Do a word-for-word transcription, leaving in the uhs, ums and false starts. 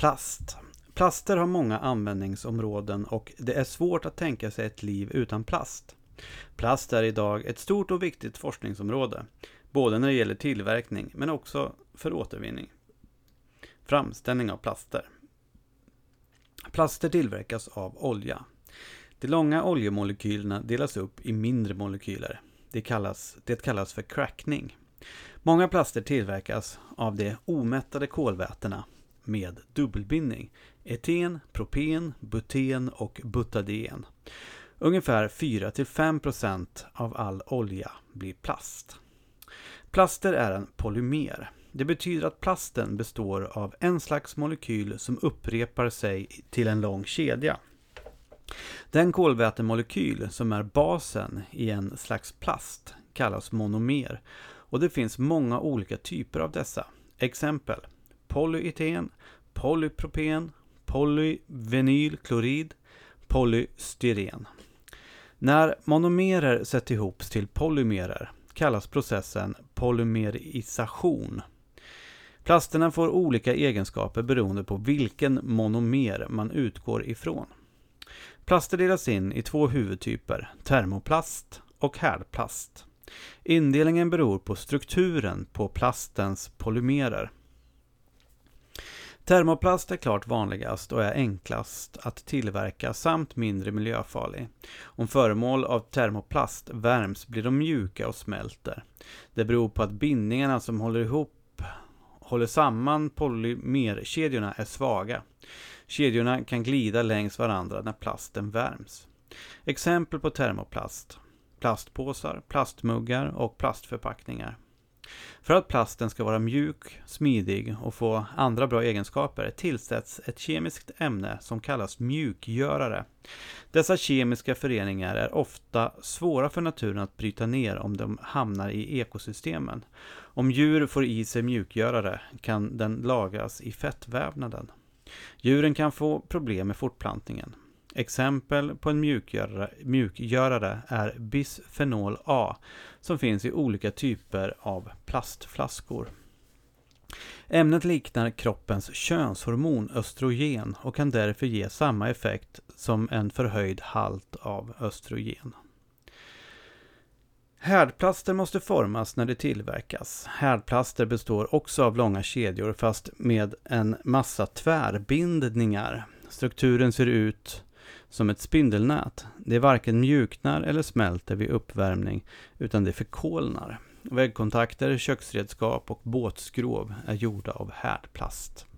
Plast. Plaster har många användningsområden och det är svårt att tänka sig ett liv utan plast. Plast är idag ett stort och viktigt forskningsområde, både när det gäller tillverkning men också för återvinning. Framställning av plaster. Plaster tillverkas av olja. De långa oljemolekylerna delas upp i mindre molekyler. Det kallas, det kallas för crackning. Många plaster tillverkas av de omättade kolvätena med dubbelbindning, eten, propen, buten och butaden. Ungefär fyra till fem procent av all olja blir plast. Plaster är en polymer. Det betyder att plasten består av en slags molekyl som upprepar sig till en lång kedja. Den kolvätemolekyl som är basen i en slags plast kallas monomer och det finns många olika typer av dessa. Exempel: polyeten, polypropen, polyvinylklorid, polystyren. När monomerer sätts ihop till polymerer kallas processen polymerisation. Plasterna får olika egenskaper beroende på vilken monomer man utgår ifrån. Plaster delas in i två huvudtyper, termoplast och härdplast. Indelningen beror på strukturen på plastens polymerer. Termoplast är klart vanligast och är enklast att tillverka samt mindre miljöfarlig. Om föremål av termoplast värms blir de mjuka och smälter. Det beror på att bindningarna som håller ihop håller samman polymerkedjorna är svaga. Kedjorna kan glida längs varandra när plasten värms. Exempel på termoplast: plastpåsar, plastmuggar och plastförpackningar. För att plasten ska vara mjuk, smidig och få andra bra egenskaper tillsätts ett kemiskt ämne som kallas mjukgörare. Dessa kemiska föreningar är ofta svåra för naturen att bryta ner om de hamnar i ekosystemen. Om djur får i sig mjukgörare kan den lagras i fettvävnaden. Djuren kan få problem med fortplantningen. Exempel på en mjukgörare, mjukgörare är bisfenol A som finns i olika typer av plastflaskor. Ämnet liknar kroppens könshormon östrogen och kan därför ge samma effekt som en förhöjd halt av östrogen. Härdplaster måste formas när det tillverkas. Härdplaster består också av långa kedjor fast med en massa tvärbindningar. Strukturen ser ut som ett spindelnät. Det varken mjuknar eller smälter vid uppvärmning utan det förkolnar. Väggkontakter, köksredskap och båtskrov är gjorda av härdplast.